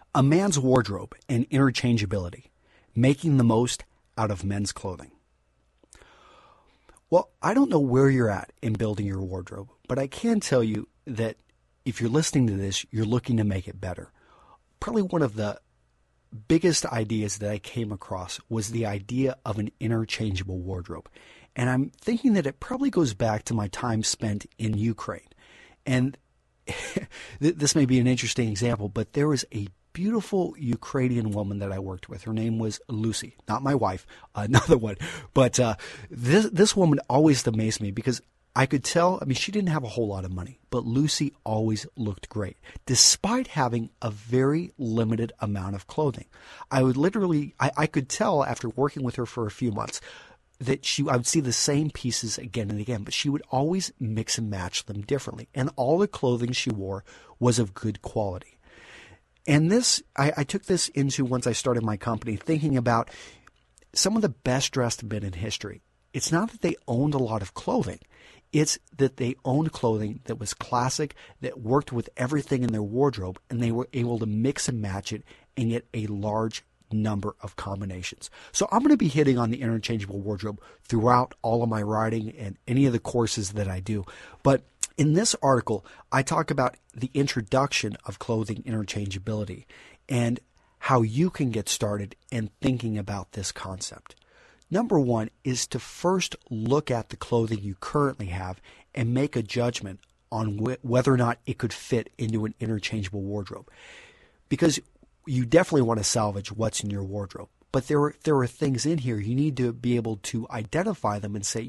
A man's wardrobe and interchangeability, making the most out of men's clothing. Well, I don't know where you're at in building your wardrobe, but I can tell you that if you're listening to this, you're looking to make it better. Probably one of the biggest ideas that I came across was the idea of an interchangeable wardrobe. And I'm thinking that it probably goes back to my time spent in Ukraine. And this may be an interesting example, but there was a beautiful Ukrainian woman that I worked with. Her name was Lucy, not my wife, another one. But this woman always amazed me because I could tell, she didn't have a whole lot of money, but Lucy always looked great, despite having a very limited amount of clothing. I could tell after working with her for a few months that I would see the same pieces again and again, but she would always mix and match them differently. And all the clothing she wore was of good quality. And I took this into, once I started my company, thinking about some of the best dressed men in history. It's not that they owned a lot of clothing. It's that they owned clothing that was classic, that worked with everything in their wardrobe, and they were able to mix and match it and get a large number of combinations. So I'm going to be hitting on the interchangeable wardrobe throughout all of my writing and any of the courses that I do. But in this article, I talk about the introduction of clothing interchangeability and how you can get started in thinking about this concept. Number one is to first look at the clothing you currently have and make a judgment on whether or not it could fit into an interchangeable wardrobe. Because you definitely want to salvage what's in your wardrobe. But there are things in here you need to be able to identify them and say,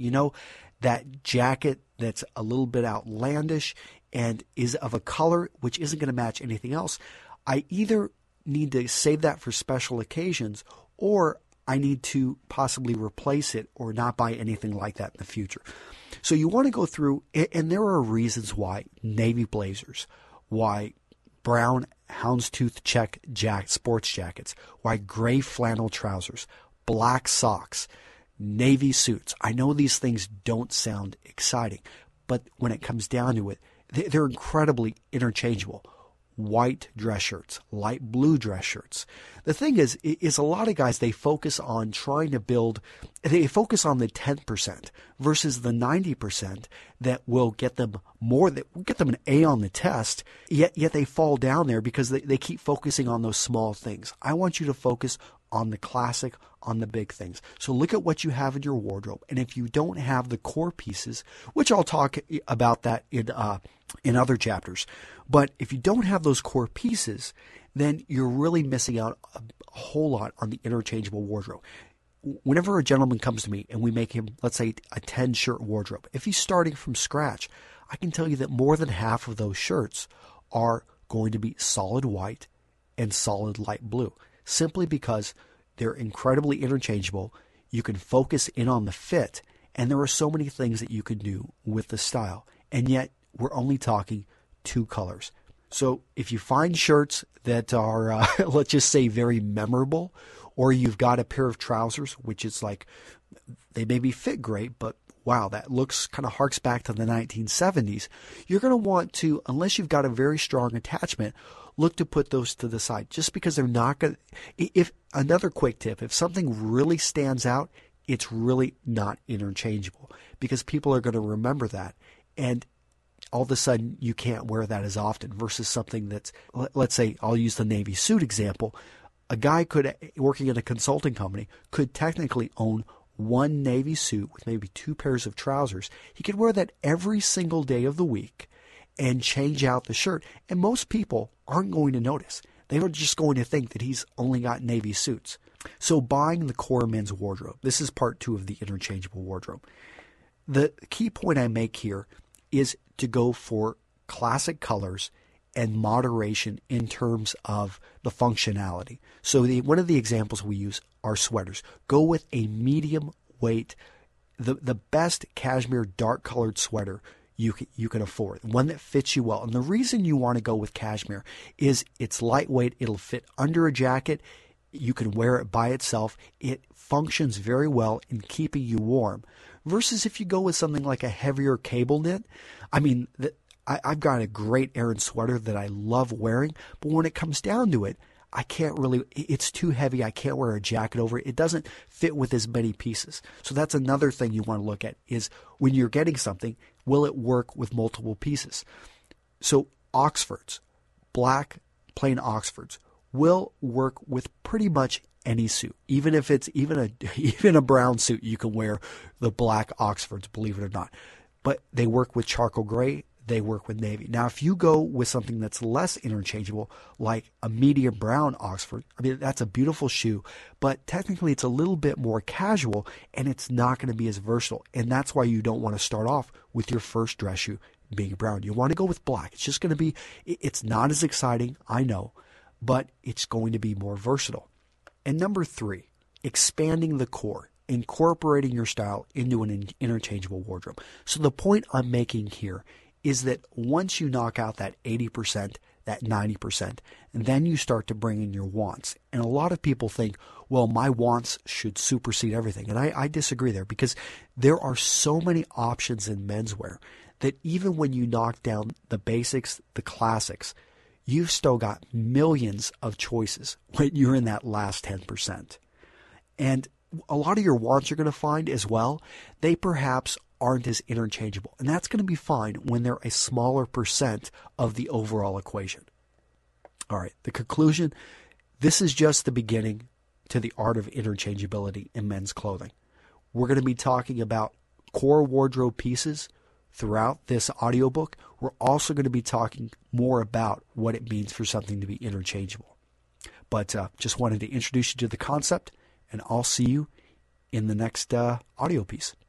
that jacket that's a little bit outlandish and is of a color which isn't going to match anything else, I either need to save that for special occasions or I need to possibly replace it or not buy anything like that in the future. So you want to go through, and there are reasons why navy blazers, why brown houndstooth check sports jackets, why gray flannel trousers, black socks, navy suits. I know these things don't sound exciting, but when it comes down to it, they're incredibly interchangeable. White dress shirts, light blue dress shirts. The thing is a lot of guys, they focus on the 10% versus the 90% that will get them more, that will get them an A on the test, yet they fall down there because they keep focusing on those small things. I want you to focus on the classic, on the big things. So look at what you have in your wardrobe. And if you don't have the core pieces, which I'll talk about that in other chapters, but if you don't have those core pieces, then you're really missing out a whole lot on the interchangeable wardrobe. Whenever a gentleman comes to me and we make him, let's say, a 10-shirt wardrobe, if he's starting from scratch, I can tell you that more than half of those shirts are going to be solid white and solid light blue, simply because they're incredibly interchangeable. You can focus in on the fit, and there are so many things that you can do with the style. And yet, we're only talking 2 colors. So if you find shirts that are, let's just say, very memorable, or you've got a pair of trousers, which is like, they maybe fit great, but wow, that looks kind of harks back to the 1970s, you're going to want to, unless you've got a very strong attachment, look to put those to the side, just because they're not going to, if another quick tip, if something really stands out, it's really not interchangeable, because people are going to remember that. And all of a sudden you can't wear that as often versus something that's, let's say, I'll use the Navy suit example. A guy working in a consulting company, could technically own one Navy suit with maybe 2 pairs of trousers. He could wear that every single day of the week and change out the shirt. And most people aren't going to notice. They are just going to think that he's only got Navy suits. So buying the core men's wardrobe. This is part 2 of the interchangeable wardrobe. The key point I make here is to go for classic colors and moderation in terms of the functionality. So one of the examples we use are sweaters. Go with a medium weight, the best cashmere dark colored sweater you can afford, one that fits you well. And the reason you want to go with cashmere is it's lightweight. It'll fit under a jacket. You can wear it by itself. It functions very well in keeping you warm. Versus if you go with something like a heavier cable knit, I've got a great Aran sweater that I love wearing, but when it comes down to it, I can't really, it's too heavy. I can't wear a jacket over it. It doesn't fit with as many pieces. So that's another thing you want to look at is when you're getting something, will it work with multiple pieces? So Oxfords, black plain Oxfords, will work with pretty much any suit. Even if it's even a brown suit, you can wear the black Oxfords, believe it or not. But they work with charcoal gray, they work with navy. Now, if you go with something that's less interchangeable, like a medium brown Oxford, I mean, that's a beautiful shoe, but technically it's a little bit more casual and it's not going to be as versatile. And that's why you don't want to start off with your first dress shoe being brown. You want to go with black. It's just going to be, it's not as exciting, I know, but it's going to be more versatile. And number 3, expanding the core, incorporating your style into an interchangeable wardrobe. So the point I'm making here is that once you knock out that 80%, that 90%, and then you start to bring in your wants. And a lot of people think, well, my wants should supersede everything. And I disagree there, because there are so many options in menswear that even when you knock down the basics, the classics, you've still got millions of choices when you're in that last 10%. And a lot of your wants you're going to find as well, they perhaps aren't as interchangeable. And that's going to be fine when they're a smaller percent of the overall equation. All right, the conclusion, this is just the beginning to the art of interchangeability in men's clothing. We're going to be talking about core wardrobe pieces throughout this audiobook. We're also going to be talking more about what it means for something to be interchangeable. But just wanted to introduce you to the concept, and I'll see you in the next audio piece.